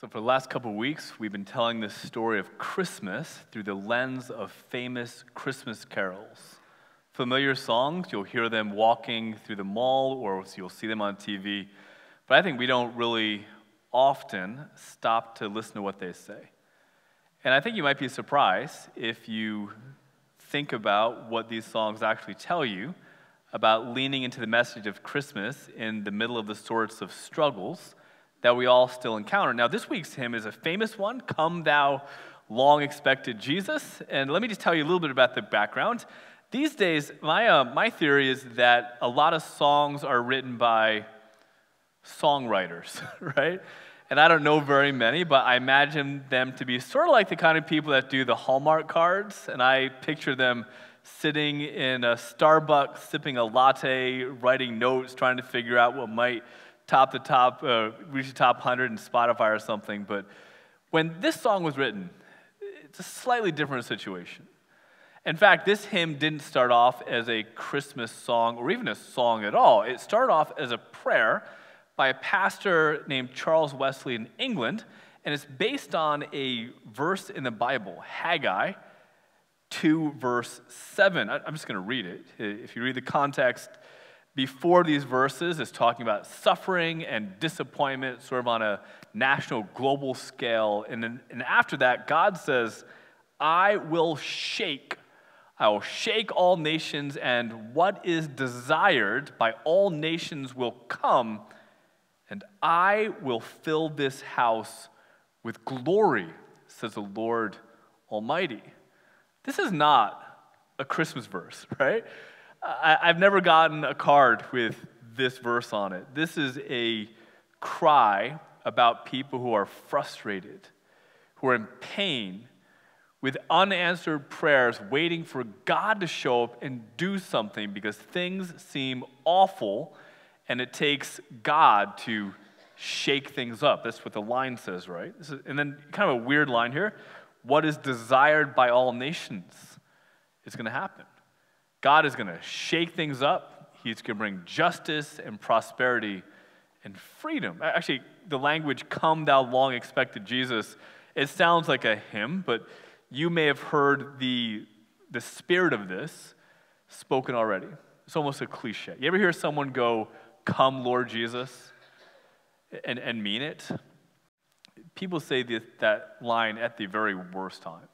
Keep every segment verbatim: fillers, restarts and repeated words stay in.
So for the last couple of weeks, we've been telling this story of Christmas through the lens of famous Christmas carols. Familiar songs, you'll hear them walking through the mall or you'll see them on T V, but I think we don't really often stop to listen to what they say. And I think you might be surprised if you think about what these songs actually tell you about leaning into the message of Christmas in the middle of the sorts of struggles that we all still encounter. Now, this week's hymn is a famous one, Come Thou Long-Expected Jesus. And let me just tell you a little bit about the background. These days, my, uh, my theory is that a lot of songs are written by songwriters, right? And I don't know very many, but I imagine them to be sort of like the kind of people that do the Hallmark cards, and I picture them sitting in a Starbucks, sipping a latte, writing notes, trying to figure out what might top the top, uh, reach the top one hundred in Spotify or something. But when this song was written, it's a slightly different situation. In fact, this hymn didn't start off as a Christmas song or even a song at all. It started off as a prayer by a pastor named Charles Wesley in England, and it's based on a verse in the Bible, Haggai two, verse seven. I'm just going to read it. If you read the context, before these verses, it's talking about suffering and disappointment, sort of on a national, global scale. And then and after that, God says, I will shake, I will shake all nations, and what is desired by all nations will come, and I will fill this house with glory, says the Lord Almighty. This is not a Christmas verse, right? I, I've never gotten a card with this verse on it. This is a cry about people who are frustrated, who are in pain, with unanswered prayers, waiting for God to show up and do something because things seem awful, and it takes God to shake things up. That's what the line says, right? This is, and then kind of a weird line here. What is desired by all nations is going to happen. God is going to shake things up. He's going to bring justice and prosperity and freedom. Actually, the language, come thou long-expected Jesus, it sounds like a hymn, but you may have heard the, the spirit of this spoken already. It's almost a cliche. You ever hear someone go, come Lord Jesus, and, and mean it? People say that, that line at the very worst time,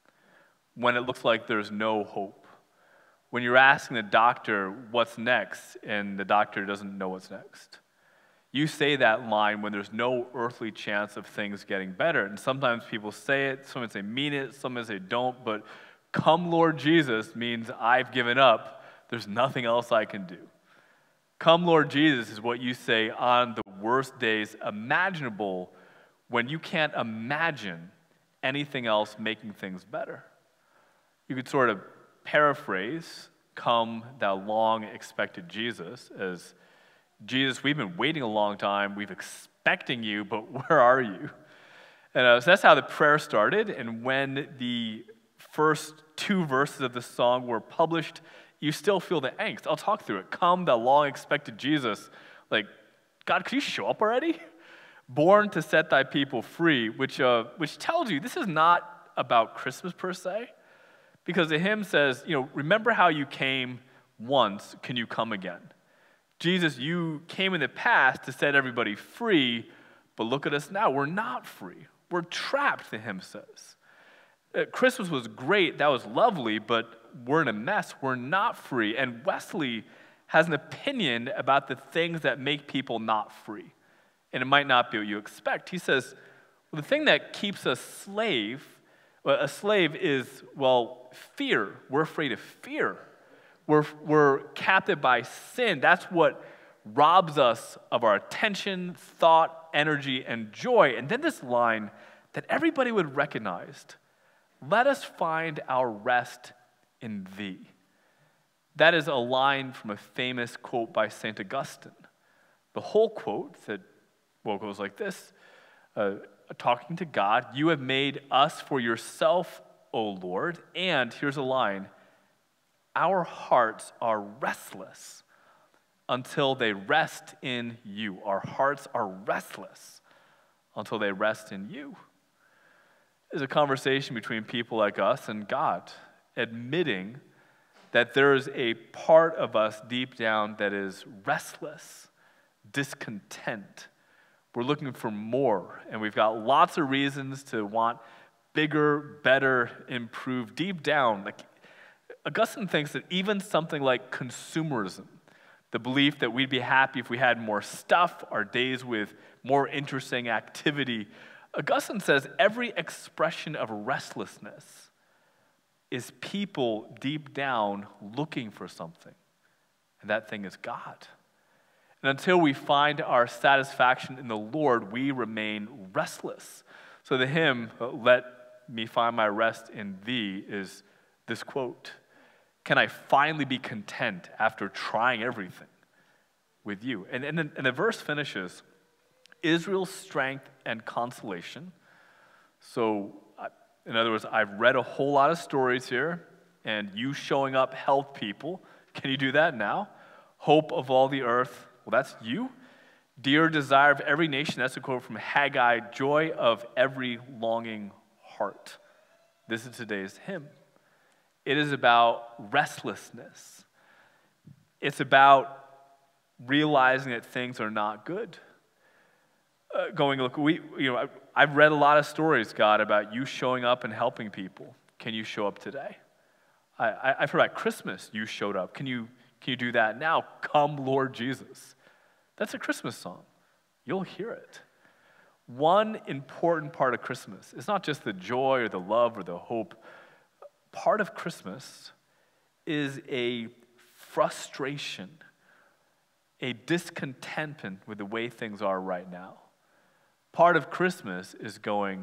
when it looks like there's no hope. When you're asking the doctor what's next, and the doctor doesn't know what's next. You say that line when there's no earthly chance of things getting better. And sometimes people say it, sometimes they mean it, sometimes they don't, but come Lord Jesus means I've given up. There's nothing else I can do. Come Lord Jesus is what you say on the worst days imaginable when you can't imagine anything else making things better. You could sort of paraphrase, come thou long-expected Jesus, as Jesus, we've been waiting a long time, we've expecting you, but where are you? And uh, so that's how the prayer started, and when the first two verses of the song were published, you still feel the angst. I'll talk through it. Come thou long-expected Jesus. Like, God, could you show up already? Born to set thy people free, which, uh, which tells you this is not about Christmas per se, because the hymn says, you know, remember how you came once, can you come again? Jesus, you came in the past to set everybody free, but look at us now. We're not free. We're trapped, the hymn says. Uh, Christmas was great. That was lovely, but we're in a mess. We're not free. And Wesley has an opinion about the things that make people not free. And it might not be what you expect. He says, well, the thing that keeps us slave, well, a slave is, well, fear. We're afraid of fear. We're, we're captive by sin. That's what robs us of our attention, thought, energy, and joy. And then this line that everybody would recognize, let us find our rest in thee. That is a line from a famous quote by Saint Augustine. The whole quote said, well, it goes like this, uh, talking to God, you have made us for yourself, O Lord, and here's a line, our hearts are restless until they rest in you. Our hearts are restless until they rest in you. It's a conversation between people like us and God, admitting that there is a part of us deep down that is restless, discontent. We're looking for more, and we've got lots of reasons to want bigger, better, improved. Deep down, like Augustine thinks that even something like consumerism, the belief that we'd be happy if we had more stuff, our days with more interesting activity, Augustine says every expression of restlessness is people deep down looking for something, and that thing is God. And until we find our satisfaction in the Lord, we remain restless. So the hymn, "Let me find my rest in thee," is this quote: "Can I finally be content after trying everything with you?" And, and, then, and the verse finishes, Israel's strength and consolation. So, in other words, I've read a whole lot of stories here, and you showing up helped people. Can you do that now? Hope of all the earth, well, that's you. Dear desire of every nation, that's a quote from Haggai, joy of every longing heart. This is today's hymn. It is about restlessness. It's about realizing that things are not good. Uh, going, look, we, you know, I, I've read a lot of stories, God, about you showing up and helping people. Can you show up today? I, I, I've heard about Christmas, you showed up. Can you, can you do that now? Come, Lord Jesus. That's a Christmas song. You'll hear it. One important part of Christmas is not just the joy or the love or the hope. Part of Christmas is a frustration, a discontentment with the way things are right now. Part of Christmas is going,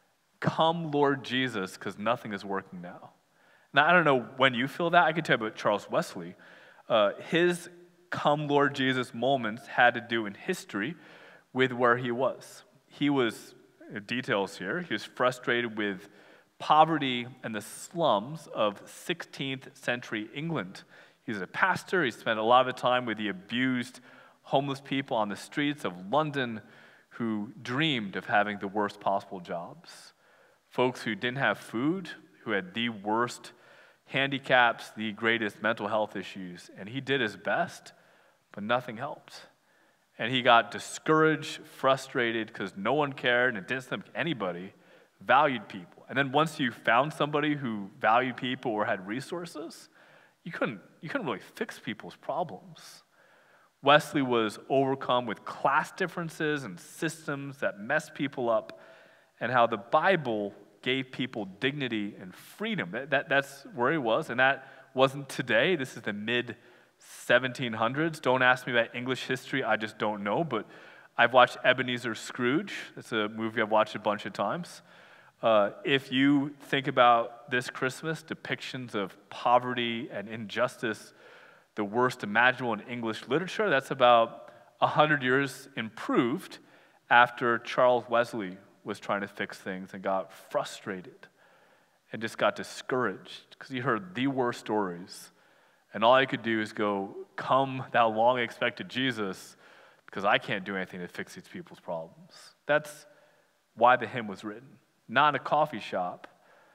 come, Lord Jesus, because nothing is working now. Now, I don't know when you feel that. I can tell you about Charles Wesley. Uh, his come, Lord Jesus moments had to do in history with where he was. He was, details here, he was frustrated with poverty and the slums of sixteenth century England. He was a pastor. He spent a lot of time with the abused homeless people on the streets of London who dreamed of having the worst possible jobs. Folks who didn't have food, who had the worst handicaps, the greatest mental health issues. And he did his best, but nothing helped. And he got discouraged, frustrated, because no one cared, and it didn't seem like anybody valued people. And then once you found somebody who valued people or had resources, you couldn't, you couldn't really fix people's problems. Wesley was overcome with class differences and systems that messed people up, and how the Bible gave people dignity and freedom. That, that, that's where he was, and that wasn't today. This is the mid seventeen hundreds. Don't ask me about English history. I just don't know, but I've watched Ebenezer Scrooge. It's a movie I've watched a bunch of times. Uh, if you think about this Christmas, depictions of poverty and injustice, the worst imaginable in English literature, that's about one hundred years improved after Charles Wesley was trying to fix things and got frustrated and just got discouraged because he heard the worst stories. And all I could do is go, come thou long expected Jesus, because I can't do anything to fix these people's problems. That's why the hymn was written. Not in a coffee shop,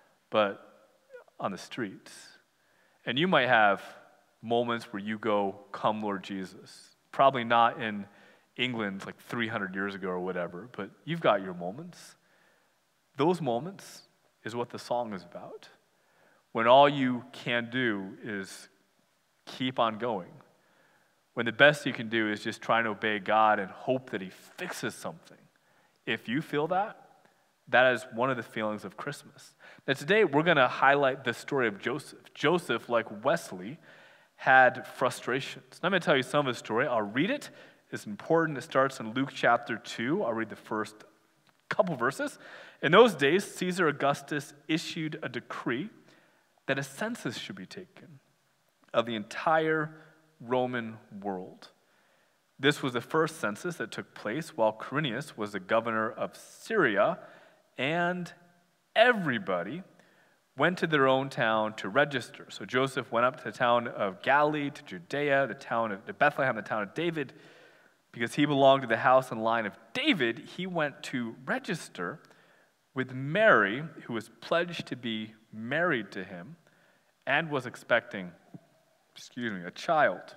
but on the streets. And you might have moments where you go, come Lord Jesus. Probably not in England like three hundred years ago or whatever, but you've got your moments. Those moments is what the song is about. When all you can do is keep on going. When the best you can do is just try and obey God and hope that he fixes something. If you feel that, that is one of the feelings of Christmas. Now today we're going to highlight the story of Joseph. Joseph, like Wesley, had frustrations. Now I'm going to tell you some of the story. I'll read it. It's important. It starts in Luke chapter two. I'll read the first couple verses. In those days, Caesar Augustus issued a decree that a census should be taken of the entire Roman world. This was the first census that took place while Quirinius was the governor of Syria, and everybody went to their own town to register. So Joseph went up to the town of Galilee, to Judea, the town of to Bethlehem, the town of David, because he belonged to the house and line of David, he went to register with Mary, who was pledged to be married to him and was expecting, excuse me, a child.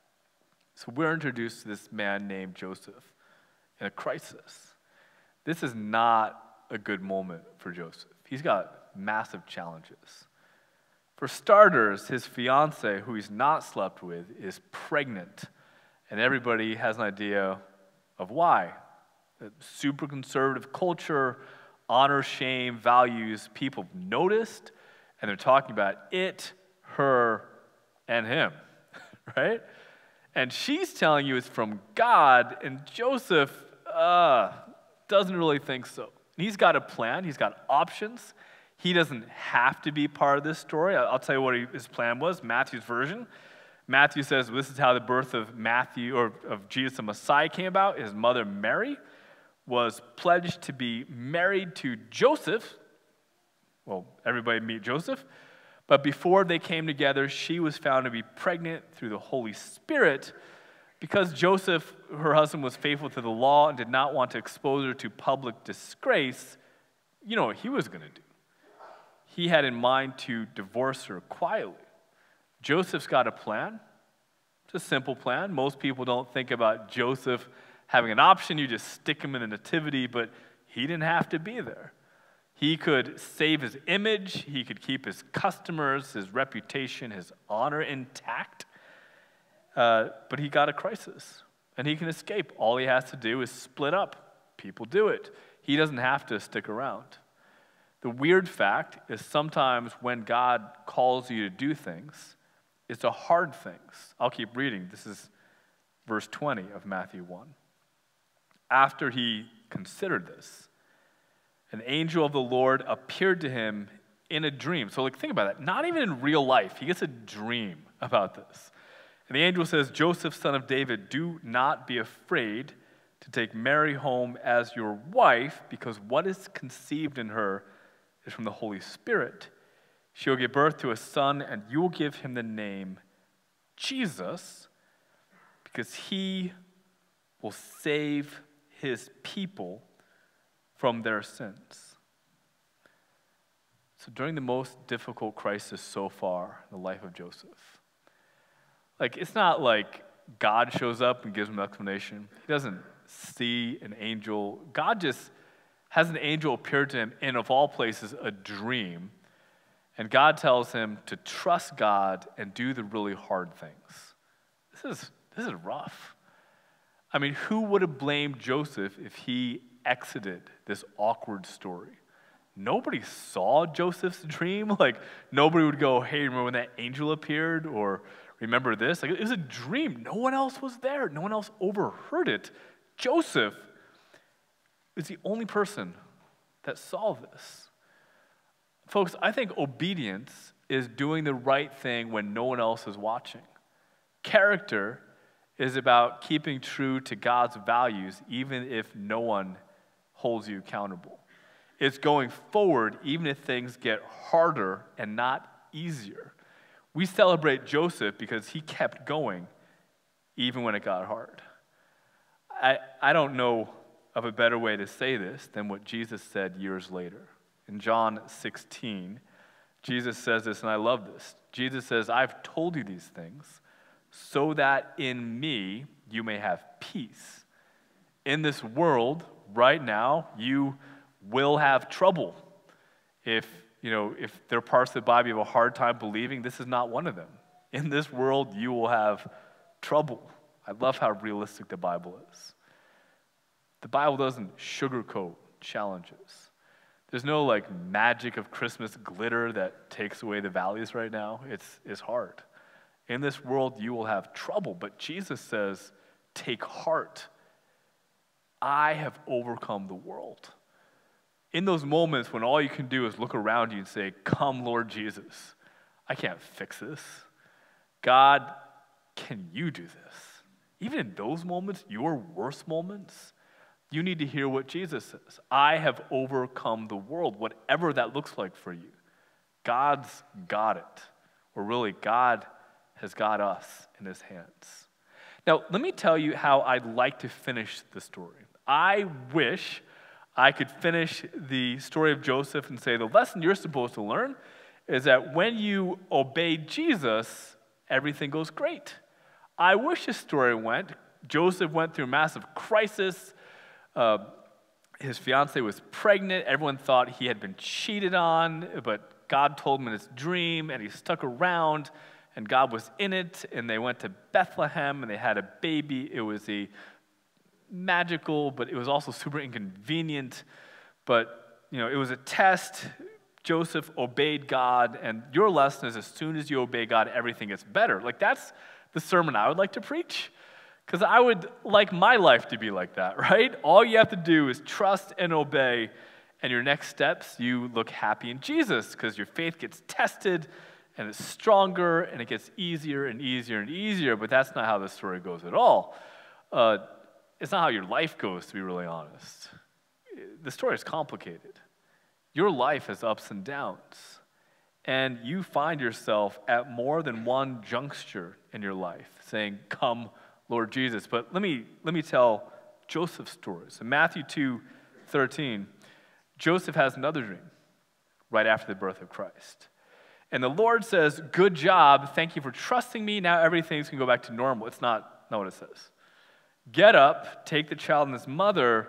So we're introduced to this man named Joseph in a crisis. This is not a good moment for Joseph. He's got massive challenges. For starters, his fiancée, who he's not slept with, is pregnant. And everybody has an idea of why. Super conservative culture, honor, shame, values, people have noticed, and they're talking about it, her, and him, right? And she's telling you it's from God, and Joseph uh, doesn't really think so. He's got a plan. He's got options. He doesn't have to be part of this story. I'll tell you what he, his plan was, Matthew's version. Matthew says this is how the birth of Matthew, or of Jesus the Messiah, came about. His mother Mary was pledged to be married to Joseph. Well, everybody meet Joseph. But before they came together, she was found to be pregnant through the Holy Spirit because Joseph, her husband, was faithful to the law and did not want to expose her to public disgrace. You know what he was going to do. He had in mind to divorce her quietly. Joseph's got a plan. It's a simple plan. Most people don't think about Joseph having an option. You just stick him in the nativity, but he didn't have to be there. He could save his image. He could keep his customers, his reputation, his honor intact. Uh, but he got a crisis, and he can escape. All he has to do is split up. People do it. He doesn't have to stick around. The weird fact is sometimes when God calls you to do things, it's the hard things. I'll keep reading. This is verse twenty of Matthew one. After he considered this, an angel of the Lord appeared to him in a dream. So like, think about that. Not even in real life. He gets a dream about this. And the angel says, Joseph, son of David, do not be afraid to take Mary home as your wife, because what is conceived in her is from the Holy Spirit. She will give birth to a son, and you will give him the name Jesus, because he will save his people from their sins. So during the most difficult crisis so far in the life of Joseph, like it's not like God shows up and gives him an explanation. He doesn't see an angel. God just has an angel appear to him in, of all places, a dream. And God tells him to trust God and do the really hard things. This is, this is rough. I mean, who would have blamed Joseph if he exited this awkward story? Nobody saw Joseph's dream. Like, nobody would go, hey, remember when that angel appeared? Or remember this? Like, it was a dream. No one else was there. No one else overheard it. Joseph is the only person that saw this. Folks, I think obedience is doing the right thing when no one else is watching. Character is about keeping true to God's values even if no one holds you accountable. It's going forward even if things get harder and not easier. We celebrate Joseph because he kept going even when it got hard. I, I don't know of a better way to say this than what Jesus said years later. In John sixteen, Jesus says this, and I love this. Jesus says, I've told you these things so that in me you may have peace. In this world, right now, you will have trouble. If, you know, if there are parts of the Bible you have a hard time believing, this is not one of them. In this world, you will have trouble. I love how realistic the Bible is. The Bible doesn't sugarcoat challenges. There's no like magic of Christmas glitter that takes away the valleys right now. It's, it's hard. In this world, you will have trouble. But Jesus says, take heart. I have overcome the world. In those moments when all you can do is look around you and say, come, Lord Jesus. I can't fix this. God, can you do this? Even in those moments, your worst moments, you need to hear what Jesus says. I have overcome the world, whatever that looks like for you. God's got it. Or really, God has got us in his hands. Now, let me tell you how I'd like to finish the story. I wish I could finish the story of Joseph and say the lesson you're supposed to learn is that when you obey Jesus, everything goes great. I wish the story went, Joseph went through a massive crisis. Uh, his fiancée was pregnant. Everyone thought he had been cheated on, but God told him in his dream, and he stuck around, and God was in it, and they went to Bethlehem, and they had a baby. It was a magical, but it was also super inconvenient. But, you know, it was a test. Joseph obeyed God, and your lesson is as soon as you obey God, everything gets better. Like, that's the sermon I would like to preach, because I would like my life to be like that, right? All you have to do is trust and obey, and your next steps, you look happy in Jesus, because your faith gets tested, and it's stronger, and it gets easier and easier and easier, but that's not how the story goes at all. Uh, it's not how your life goes, to be really honest. The story is complicated. Your life has ups and downs, and you find yourself at more than one juncture in your life saying, "Come, Lord Jesus." But let me, let me tell Joseph's story. So Matthew two thirteen, Joseph has another dream right after the birth of Christ. And the Lord says, "Good job, thank you for trusting me, now everything's going to go back to normal." It's not, not what it says. "Get up, take the child and his mother,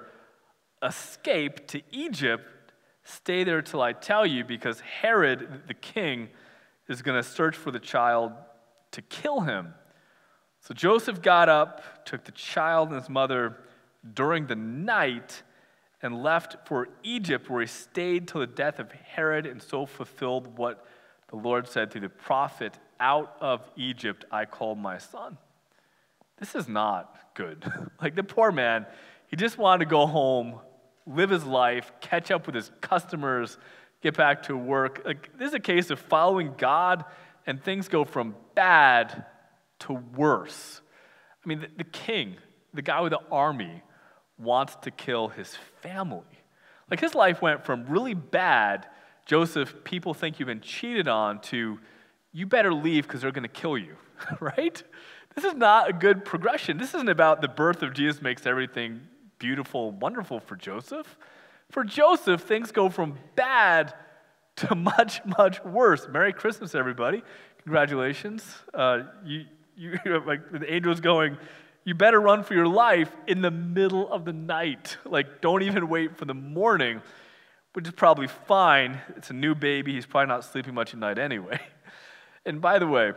escape to Egypt, stay there till I tell you, because Herod, the king, is going to search for the child to kill him." So Joseph got up, took the child and his mother during the night, and left for Egypt, where he stayed till the death of Herod, and so fulfilled what the Lord said through the prophet, "Out of Egypt I called my son." This is not good. Like, the poor man, he just wanted to go home, live his life, catch up with his customers, get back to work. Like, this is a case of following God, and things go from bad to worse. I mean, the, the king, the guy with the army, wants to kill his family. Like, his life went from really bad, Joseph, people think you've been cheated on, to you better leave because they're going to kill you, right? This is not a good progression. This isn't about the birth of Jesus makes everything beautiful, wonderful for Joseph. For Joseph, things go from bad to much, much worse. Merry Christmas, everybody. Congratulations. Uh, you, you, like the angel's going, you better run for your life in the middle of the night. Like, don't even wait for the morning, which is probably fine. It's a new baby. He's probably not sleeping much at night anyway. And by the way,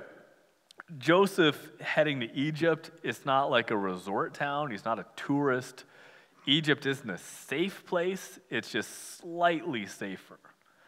Joseph heading to Egypt, it's not like a resort town. He's not a tourist. Egypt isn't a safe place. It's just slightly safer.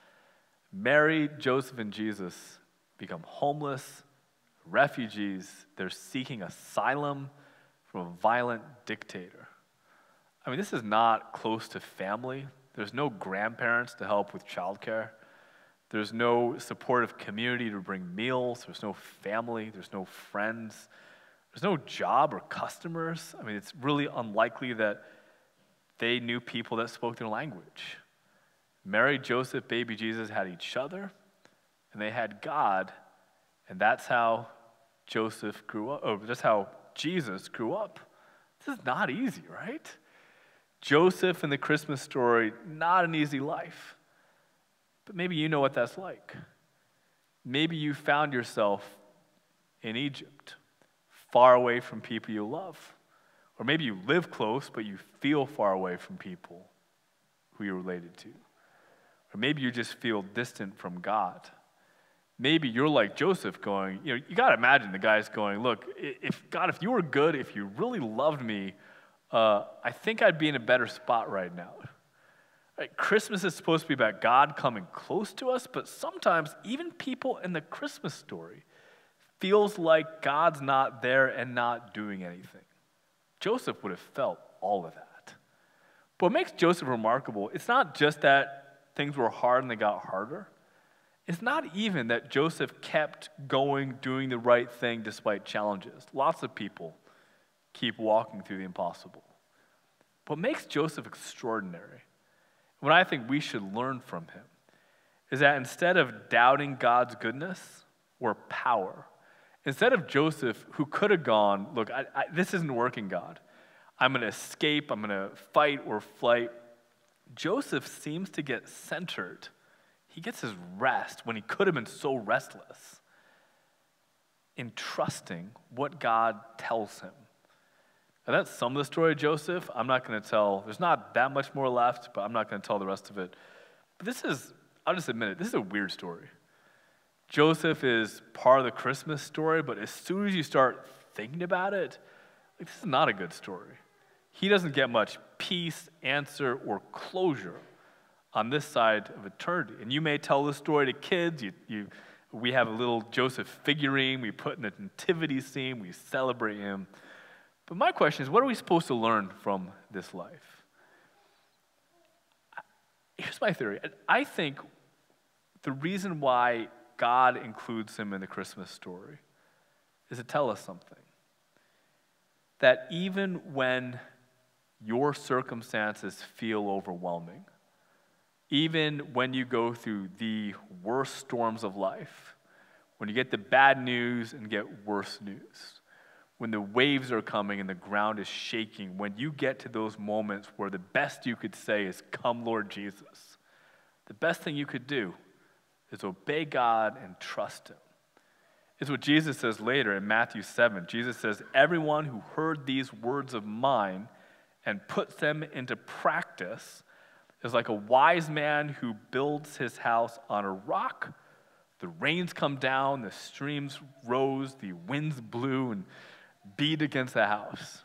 Mary, Joseph, and Jesus become homeless, refugees. They're seeking asylum from a violent dictator. I mean, this is not close to family. There's no grandparents to help with childcare. There's no supportive community to bring meals. There's no family. There's no friends. There's no job or customers. I mean, it's really unlikely that they knew people that spoke their language. Mary, Joseph, baby Jesus had each other, and they had God, and that's how Joseph grew up, or that's how Jesus grew up. This is not easy, right? Joseph in the Christmas story, not an easy life. But maybe you know what that's like. Maybe you found yourself in Egypt, far away from people you love. Or maybe you live close, but you feel far away from people who you're related to. Or maybe you just feel distant from God. Maybe you're like Joseph going, you know, you got to imagine the guy's going, look, if God, if you were good, if you really loved me, uh, I think I'd be in a better spot right now. Right? Christmas is supposed to be about God coming close to us, but sometimes even people in the Christmas story feels like God's not there and not doing anything. Joseph would have felt all of that. But what makes Joseph remarkable, it's not just that things were hard and they got harder. It's not even that Joseph kept going, doing the right thing despite challenges. Lots of people keep walking through the impossible. What makes Joseph extraordinary, what I think we should learn from him, is that instead of doubting God's goodness or power, Instead of Joseph, who could have gone, look, I, I, this isn't working, God. I'm going to escape, I'm going to fight or flight. Joseph seems to get centered. He gets his rest when he could have been so restless in trusting what God tells him. And that's some of the story of Joseph. I'm not going to tell, there's not that much more left, but I'm not going to tell the rest of it. But this is, I'll just admit it, this is a weird story. Joseph is part of the Christmas story, but as soon as you start thinking about it, like, this is not a good story. He doesn't get much peace, answer, or closure on this side of eternity. And you may tell this story to kids. You, you, we have a little Joseph figurine. We put in the nativity scene. We celebrate him. But my question is, what are we supposed to learn from this life? Here's my theory. I think the reason why God includes him in the Christmas story is to tell us something. That even when your circumstances feel overwhelming, even when you go through the worst storms of life, when you get the bad news and get worse news, when the waves are coming and the ground is shaking, when you get to those moments where the best you could say is, "Come, Lord Jesus," the best thing you could do is obey God and trust him. It's what Jesus says later in Matthew seven. Jesus says, "Everyone who heard these words of mine and puts them into practice is like a wise man who builds his house on a rock. The rains come down, the streams rose, the winds blew and beat against the house.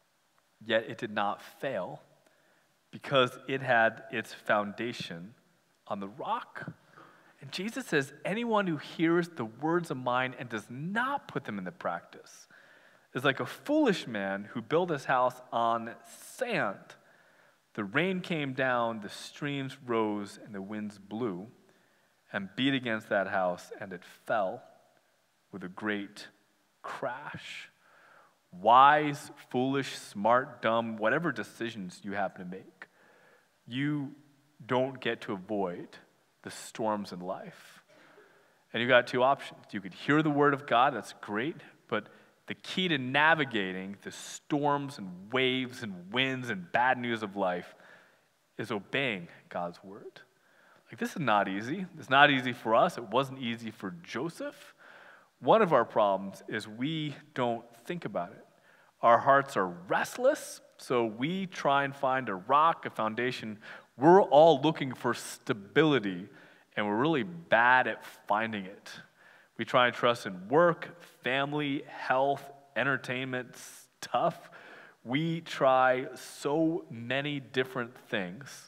Yet it did not fail because it had its foundation on the rock." And Jesus says, anyone who hears the words of mine and does not put them into practice is like a foolish man who built his house on sand. The rain came down, the streams rose, and the winds blew and beat against that house, and it fell with a great crash. Wise, foolish, smart, dumb, whatever decisions you happen to make, you don't get to avoid the storms in life. And you got two options. You could hear the word of God, that's great, but the key to navigating the storms and waves and winds and bad news of life is obeying God's word. Like, this is not easy. It's not easy for us. It wasn't easy for Joseph. One of our problems is we don't think about it. Our hearts are restless, so we try and find a rock, a foundation. We're all looking for stability, and we're really bad at finding it. We try and trust in work, family, health, entertainment, stuff. We try so many different things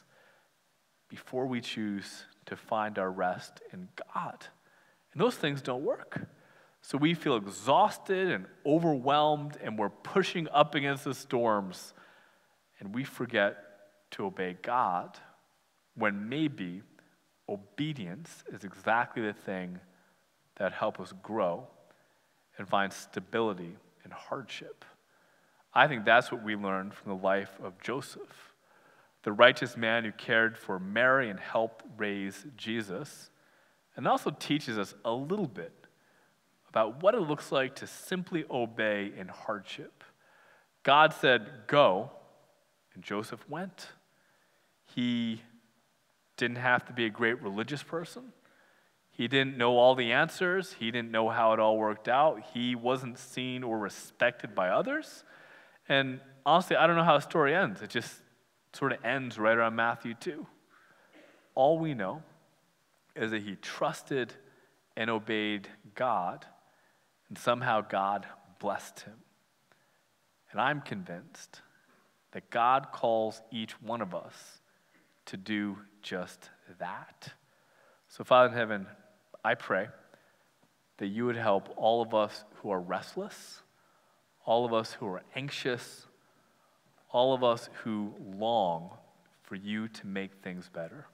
before we choose to find our rest in God. And those things don't work. So we feel exhausted and overwhelmed, and we're pushing up against the storms, and we forget to obey God when maybe obedience is exactly the thing that help us grow and find stability in hardship. I think that's what we learned from the life of Joseph, the righteous man who cared for Mary and helped raise Jesus, and also teaches us a little bit about what it looks like to simply obey in hardship. God said, "Go," and Joseph went. He didn't have to be a great religious person. He didn't know all the answers. He didn't know how it all worked out. He wasn't seen or respected by others. And honestly, I don't know how the story ends. It just sort of ends right around Matthew two. All we know is that he trusted and obeyed God, and somehow God blessed him. And I'm convinced that God calls each one of us to do just that. So, Father in heaven, I pray that you would help all of us who are restless, all of us who are anxious, all of us who long for you to make things better.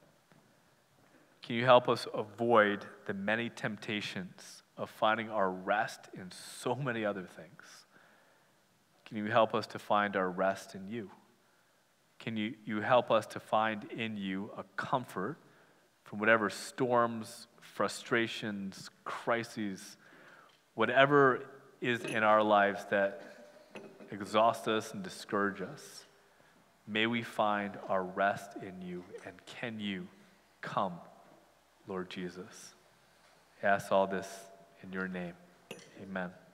Can you help us avoid the many temptations of finding our rest in so many other things? Can you help us to find our rest in you? Can you, you help us to find in you a comfort from whatever storms, frustrations, crises Whatever is in our lives that exhaust us and discourage us, may we find our rest in you. And can you come, Lord Jesus? I ask all this in your name. Amen.